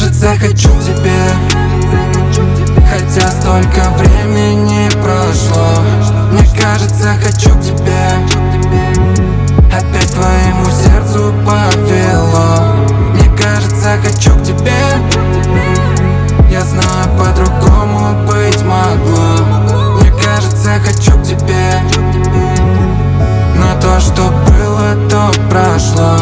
кажется, хочу к тебе, хотя столько времени прошло. Мне кажется, хочу к тебе, опять твоему сердцу повело. Мне кажется, хочу к тебе, я знаю, по-другому быть могло. Мне кажется, хочу к тебе, но то, что было, то прошло.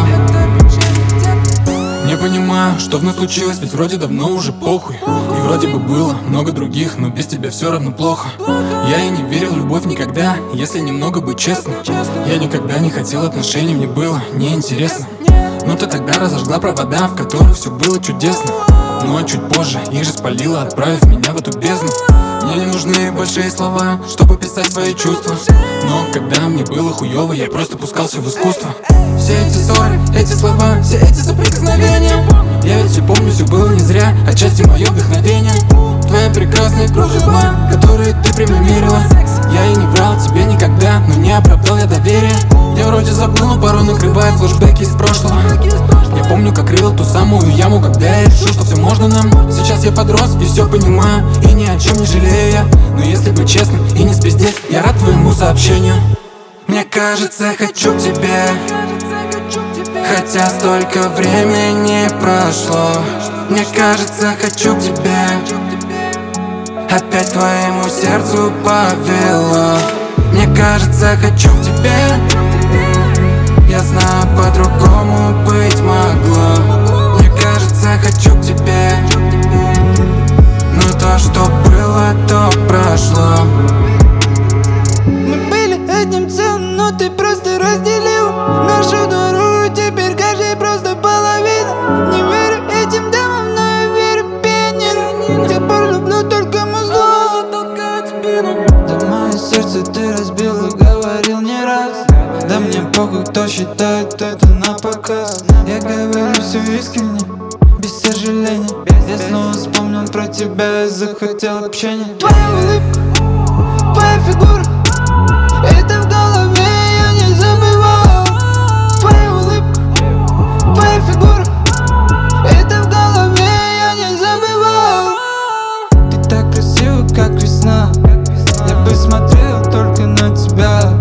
Не понимаю, что вновь случилось, ведь вроде давно уже похуй. И вроде бы было много других, но без тебя все равно плохо. Я и не верил в любовь никогда, если немного быть честным. Я никогда не хотел отношений, мне было неинтересно. Но ты тогда разожгла провода, в которых все было чудесно. Но чуть позже их же спалила, отправив меня в эту бездну. Мне не нужны большие слова, чтобы писать свои чувства. Но когда мне было хуёво, я просто пускался в искусство. Все эти ссоры, эти слова, все эти соприкосновения, я ведь все помню, все было не зря, отчасти мое вдохновение. Твои прекрасные кружева, которые ты примерила. Я и не врал тебе никогда, но не оправдал я доверие. Я вроде забыл, но порой накрывает флешбеки из прошлого. Я помню, как рыл ту самую яму, когда я решил, что все можно нам. Сейчас я подрос и все понимаю, и ни о чем не жалею я. Но если быть честным и не спиздеть, я рад твоему сообщению. Мне кажется, хочу к тебе, хотя столько времени прошло. Мне кажется, хочу к тебе, опять твоему сердцу повело. Мне кажется, хочу к тебе, я знаю, по-другому быть могло. Мне кажется, хочу к тебе, но то, что было, то прошло. Мы были одним целым, но ты просто разделил нашу дорогу, теперь каждый просто половина. Не верю этим дамам, но я верю пионерам. С тех пор люблю только музло, толкает спину. За мое сердце ты разбил и говорил не раз. Да мне похуй, кто считает это на показ. Я говорю все искренне, без сожаления. Я снова вспомнил про тебя и захотел общения. Твоя улыбка, твоя фигура, это в голове, я не забывал. Твоя улыбка, твоя фигура, это в голове, я не забывал. Ты так красива, как весна, я бы смотрел только на тебя.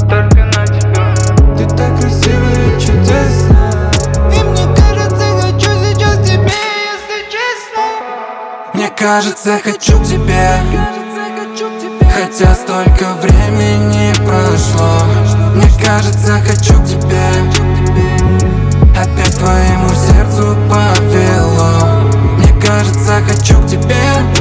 Ты так красива и чудесна, и мне кажется, хочу сейчас к тебе, если честно. Мне кажется, хочу к тебе, хотя столько времени прошло. Мне кажется, хочу к тебе, опять твоему сердцу повело. Мне кажется, хочу к тебе,